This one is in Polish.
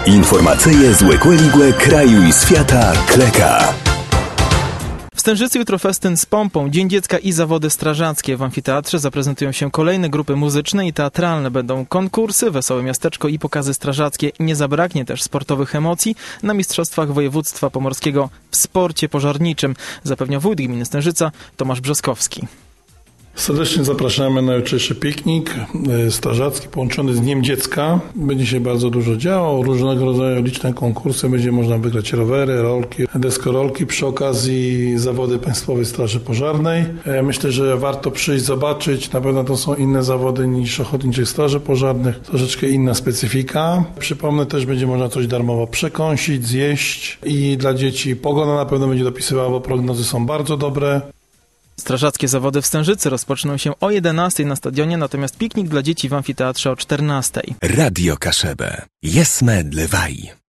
Informacyje z Łekłe kraju i świata Kleka. W Stężycy jutro festyn z pompą, Dzień Dziecka i zawody strażackie. W amfiteatrze zaprezentują się kolejne grupy muzyczne i teatralne. Będą konkursy, wesołe miasteczko i pokazy strażackie. Nie zabraknie też sportowych emocji na Mistrzostwach Województwa Pomorskiego w sporcie pożarniczym, zapewnia wójt gminy Stężyca Tomasz Brzeskowski. Serdecznie zapraszamy na jutrzejszy piknik strażacki połączony z Dniem Dziecka. Będzie się bardzo dużo działo, różnego rodzaju liczne konkursy, będzie można wygrać rowery, rolki, deskorolki, przy okazji zawody Państwowej Straży Pożarnej. Myślę, że warto przyjść, zobaczyć, na pewno to są inne zawody niż Ochotniczych Straży Pożarnych, troszeczkę inna specyfika. Przypomnę, też będzie można coś darmowo przekąsić, zjeść i dla dzieci pogoda na pewno będzie dopisywała, bo prognozy są bardzo dobre. Strażackie zawody w Stężycy rozpoczną się o 11 na stadionie, natomiast piknik dla dzieci w amfiteatrze o 14. Radio Kaszebę. Jesme dlewaj.